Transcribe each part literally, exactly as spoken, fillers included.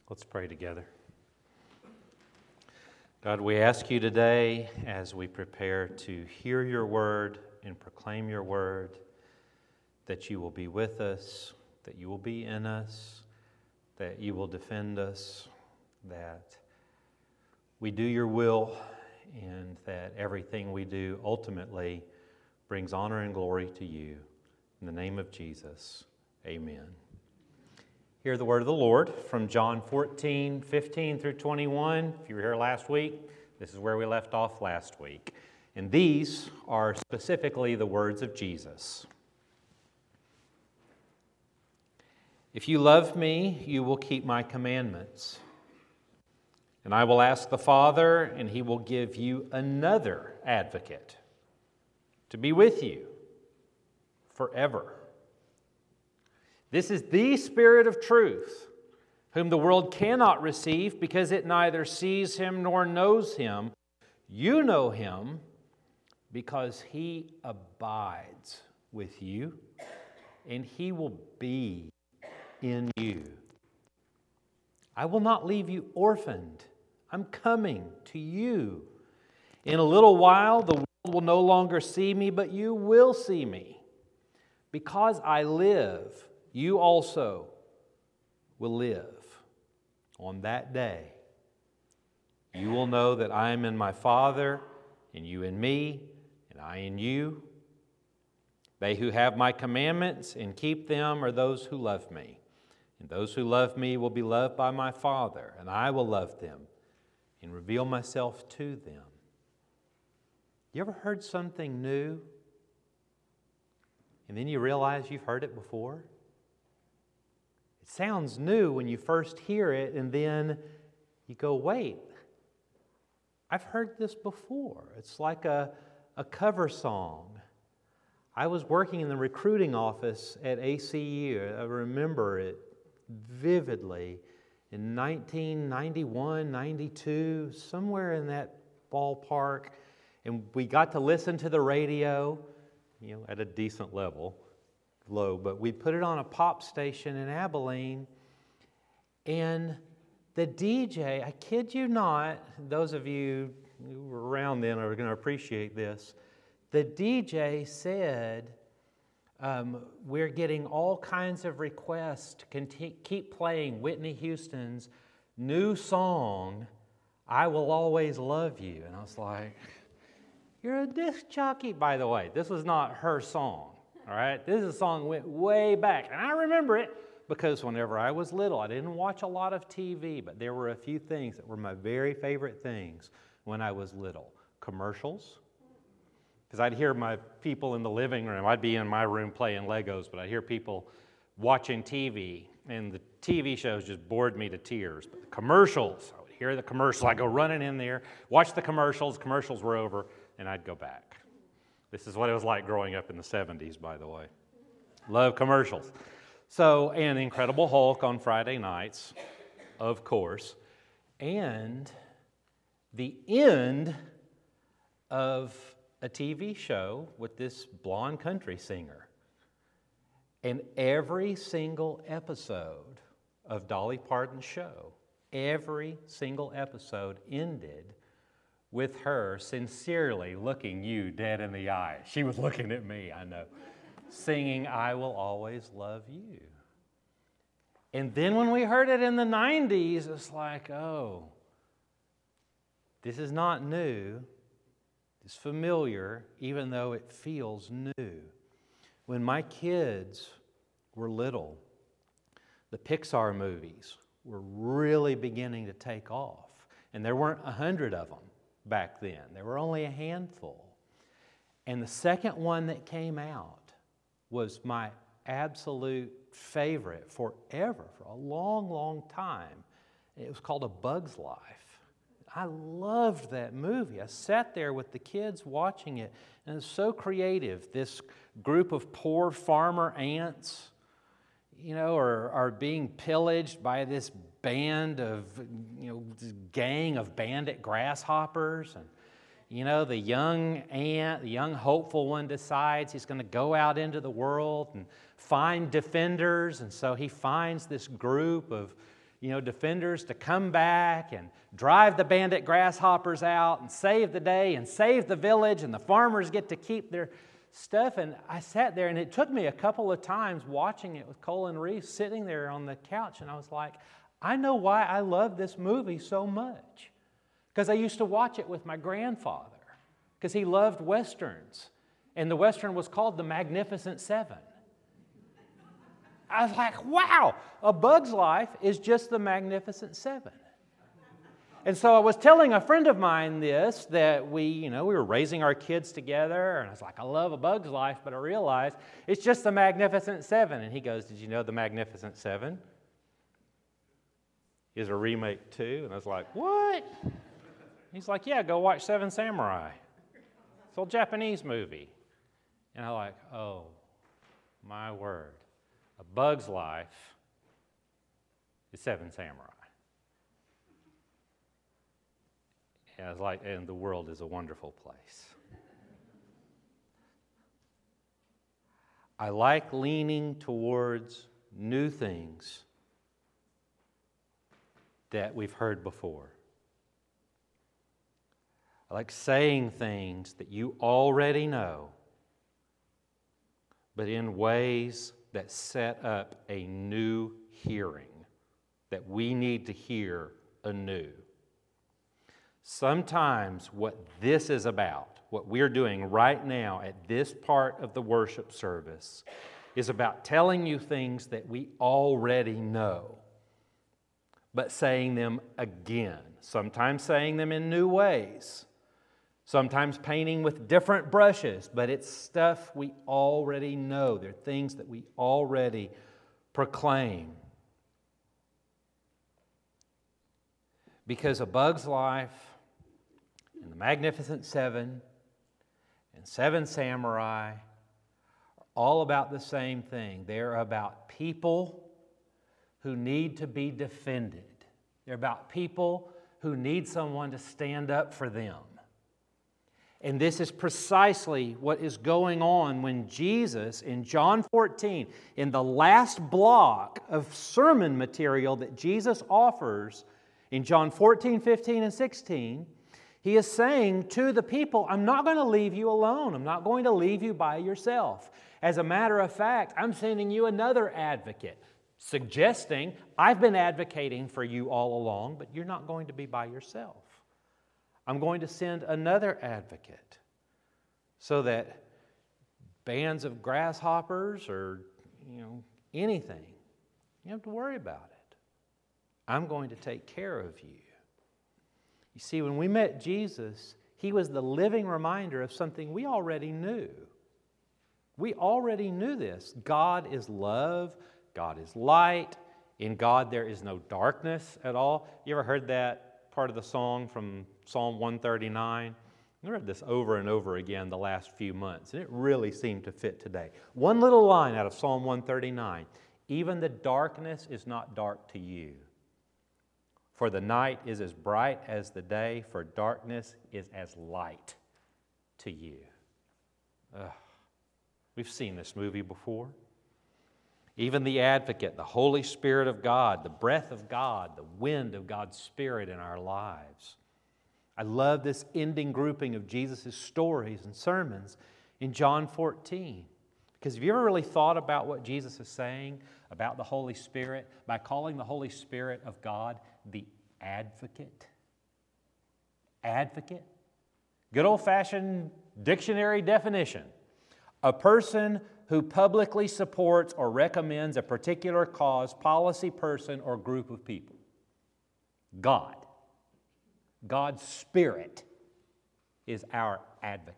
Let's pray together. God, we ask you today as we prepare to hear your word and proclaim your word, that you will be with us, that you will be in us, that you will defend us, that we do your will, and that everything we do ultimately brings honor and glory to you. In the name of Jesus, amen. Hear the word of the Lord from John fourteen, fifteen through twenty-one. If you were here last week, this is where we left off last week. And these are specifically the words of Jesus. If you love me, you will keep my commandments. And I will ask the Father, and he will give you another advocate to be with you forever. This is the Spirit of truth, whom the world cannot receive because it neither sees him nor knows him. You know him because he abides with you, and he will be in you. I will not leave you orphaned. I'm coming to you. In a little while, the world will no longer see me, but you will see me. Because I live, you also will live. On that day, you will know that I am in my Father, and you in me, and I in you. They who have my commandments and keep them are those who love me. And those who love me will be loved by my Father, and I will love them and reveal myself to them. You ever heard something new, and then you realize you've heard it before? It sounds new when you first hear it, and then you go, wait, I've heard this before. It's like a, a cover song. I was working in the recruiting office at A C U. I remember it vividly in nineteen ninety-one, ninety-two, somewhere in that ballpark. And we got to listen to the radio, you know, at a decent level. Low, but we put it on a pop station in Abilene, and the D J, I kid you not, those of you who were around then are going to appreciate this, the D J said, um, we're getting all kinds of requests to continue, keep playing Whitney Houston's new song, I Will Always Love You. And I was like, you're a disc jockey, by the way. This was not her song. All right, this is a song that went way back, and I remember it because whenever I was little, I didn't watch a lot of T V, but there were a few things that were my very favorite things when I was little. Commercials, because I'd hear my people in the living room. I'd be in my room playing Legos, but I'd hear people watching T V, and the T V shows just bored me to tears. But the commercials, I would hear the commercials. I'd go running in there, watch the commercials. Commercials were over, and I'd go back. This is what it was like growing up in the seventies, by the way. Love commercials. So, and Incredible Hulk on Friday nights, of course. And the end of a T V show with this blonde country singer. And every single episode of Dolly Parton's show, every single episode ended with her sincerely looking you dead in the eye. She was looking at me, I know, singing, I Will Always Love You. And then when we heard it in the nineties, it's like, oh, this is not new. It's familiar, even though it feels new. When my kids were little, the Pixar movies were really beginning to take off. And there weren't a hundred of them back then. There were only a handful. And the second one that came out was my absolute favorite forever, for a long, long time. It was called A Bug's Life. I loved that movie. I sat there with the kids watching it, and it's so creative. This group of poor farmer ants, you know, are, are being pillaged by this band of, you know, this gang of bandit grasshoppers. And, you know, the young ant, the young hopeful one decides he's going to go out into the world and find defenders. And so he finds this group of, you know, defenders to come back and drive the bandit grasshoppers out and save the day and save the village, and the farmers get to keep their stuff. And I sat there, and it took me a couple of times watching it with Colin Reeves sitting there on the couch, and I was like, I know why I love this movie so much. Because I used to watch it with my grandfather, because he loved Westerns. And the Western was called The Magnificent Seven. I was like, wow, A Bug's Life is just The Magnificent Seven. And so I was telling a friend of mine this, that we, you know, we were raising our kids together, and I was like, I love A Bug's Life, but I realized it's just The Magnificent Seven. And he goes, did you know The Magnificent Seven is a remake too? And I was like, what? He's like, yeah, go watch Seven Samurai. It's a Japanese movie. And I'm like, oh, my word. A Bug's Life is Seven Samurai. And I was like, and the world is a wonderful place. I like leaning towards new things that we've heard before. I like saying things that you already know, but in ways that set up a new hearing that we need to hear anew. Sometimes what this is about, what we're doing right now at this part of the worship service, is about telling you things that we already know, but saying them again. Sometimes saying them in new ways. Sometimes painting with different brushes, but it's stuff we already know. They're things that we already proclaim. Because A Bug's Life and The Magnificent Seven and Seven Samurai are all about the same thing. They're about people who need to be defended. They're about people who need someone to stand up for them. And this is precisely what is going on when Jesus, in John fourteen, in the last block of sermon material that Jesus offers in John fourteen, fifteen, and sixteen, He is saying to the people, I'm not going to leave you alone. I'm not going to leave you by yourself. As a matter of fact, I'm sending you another advocate, suggesting I've been advocating for you all along, but you're not going to be by yourself. I'm going to send another advocate so that bands of grasshoppers or, you know, anything, you don't have to worry about it. I'm going to take care of you. You see, when we met Jesus, He was the living reminder of something we already knew. We already knew this. God is love. God is light. In God there is no darkness at all. You ever heard that part of the song from Psalm one thirty-nine? I read this over and over again the last few months, and it really seemed to fit today. One little line out of Psalm one thirty-nine. Even the darkness is not dark to you. For the night is as bright as the day, for darkness is as light to you. Ugh. We've seen this movie before. Even the advocate, the Holy Spirit of God, the breath of God, the wind of God's Spirit in our lives. I love this ending grouping of Jesus' stories and sermons in John fourteen. Because have you ever really thought about what Jesus is saying about the Holy Spirit by calling the Holy Spirit of God the advocate? Advocate? Good old-fashioned dictionary definition. A person who publicly supports or recommends a particular cause, policy, person, or group of people. God. God's Spirit is our advocate.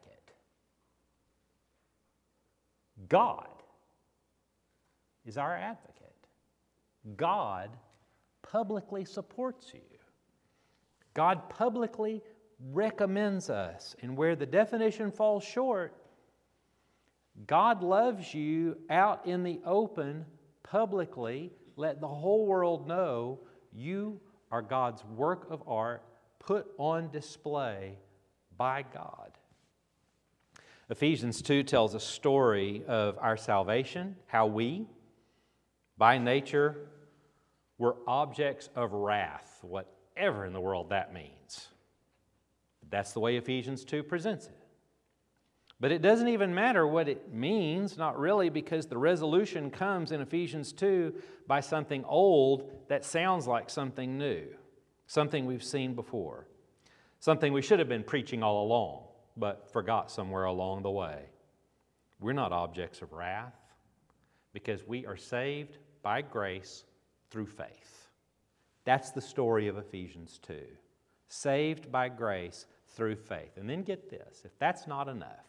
God is our advocate. God publicly supports you. God publicly recommends us. And where the definition falls short, God loves you out in the open, publicly. Let the whole world know you are God's work of art put on display by God. Ephesians two tells a story of our salvation, how we, by nature, We're objects of wrath, whatever in the world that means. That's the way Ephesians two presents it. But it doesn't even matter what it means, not really, because the resolution comes in Ephesians two by something old that sounds like something new, something we've seen before, something we should have been preaching all along, but forgot somewhere along the way. We're not objects of wrath because we are saved by grace through faith. That's the story of Ephesians two. Saved by grace through faith. And then get this, if that's not enough,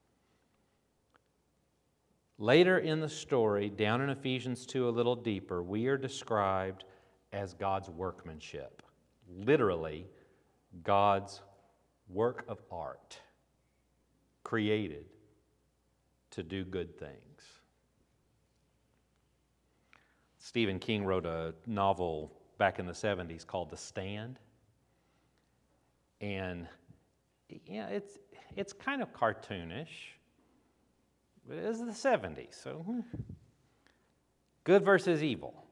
later in the story, down in Ephesians two a little deeper, we are described as God's workmanship. Literally, God's work of art, created to do good things. Stephen King wrote a novel back in the seventies called The Stand. And yeah, it's, it's kind of cartoonish. It is the seventies, so hmm. Good versus evil.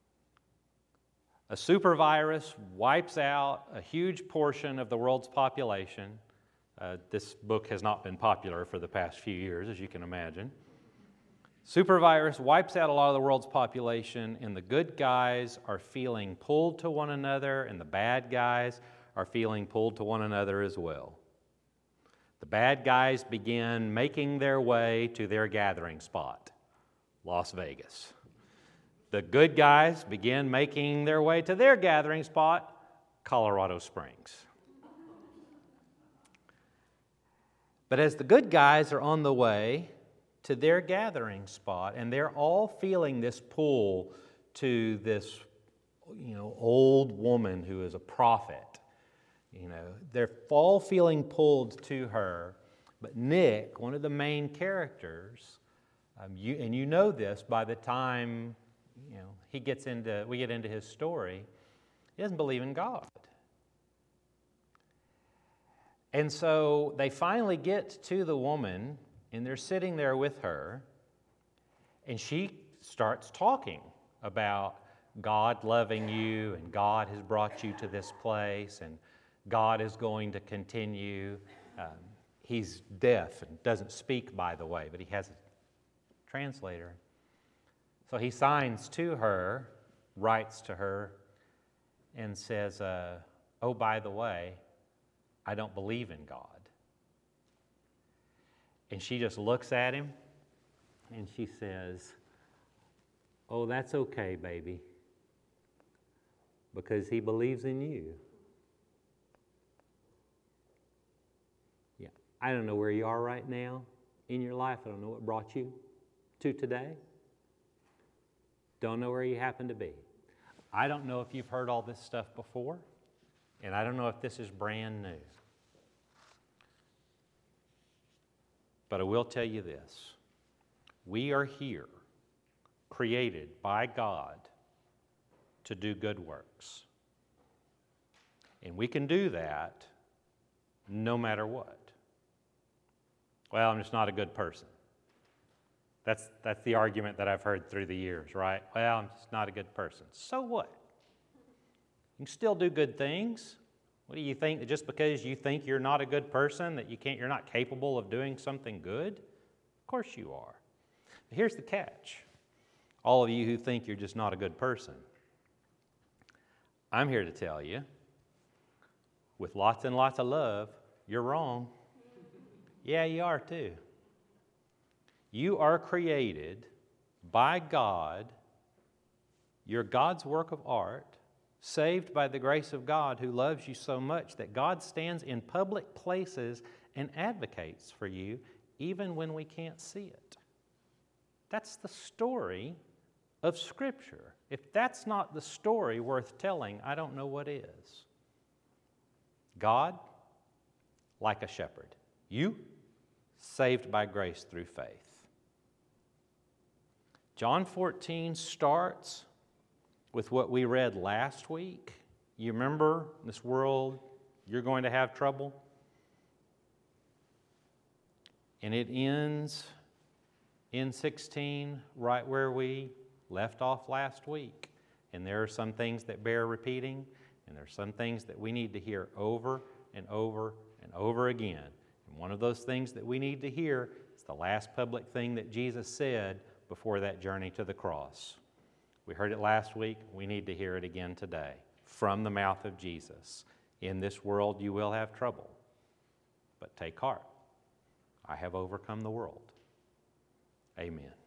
A super virus wipes out a huge portion of the world's population. Uh, this book has not been popular for the past few years, as you can imagine. Super virus wipes out a lot of the world's population, and the good guys are feeling pulled to one another, and the bad guys are feeling pulled to one another as well. The bad guys begin making their way to their gathering spot, Las Vegas. The good guys begin making their way to their gathering spot, Colorado Springs. But as the good guys are on the way to their gathering spot, and they're all feeling this pull to this, you know, old woman who is a prophet, you know, they're all feeling pulled to her. But Nick, one of the main characters, um, you, and you know this by the time, you know, he gets into, we get into his story, he doesn't believe in God. And so they finally get to the woman, and they're sitting there with her, and she starts talking about God loving you, and God has brought you to this place, and God is going to continue. Um, he's deaf and doesn't speak, by the way, but he has a translator. So he signs to her, writes to her, and says, uh, oh, by the way, I don't believe in God. And she just looks at him, and she says, oh, that's okay, baby, because he believes in you. Yeah, I don't know where you are right now in your life. I don't know what brought you to today. Don't know where you happen to be. I don't know if you've heard all this stuff before, and I don't know if this is brand new. But I will tell you this. We are here, created by God to do good works. And we can do that no matter what. Well, I'm just not a good person. That's, that's the argument that I've heard through the years, right? Well, I'm just not a good person. So what? You can still do good things. What do you think, that just because you think you're not a good person, that you can't, you're not capable of doing something good? Of course you are. But here's the catch. All of you who think you're just not a good person, I'm here to tell you, with lots and lots of love, you're wrong. Yeah, you are too. You are created by God. You're God's work of art, saved by the grace of God who loves you so much that God stands in public places and advocates for you even when we can't see it. That's the story of Scripture. If that's not the story worth telling, I don't know what is. God, like a shepherd. You, saved by grace through faith. John fourteen starts with what we read last week. You remember, in this world, you're going to have trouble. And it ends in sixteen, right where we left off last week. And there are some things that bear repeating, and there are some things that we need to hear over and over and over again. And one of those things that we need to hear is the last public thing that Jesus said before that journey to the cross. We heard it last week. We need to hear it again today from the mouth of Jesus. In this world you will have trouble, but take heart. I have overcome the world. Amen.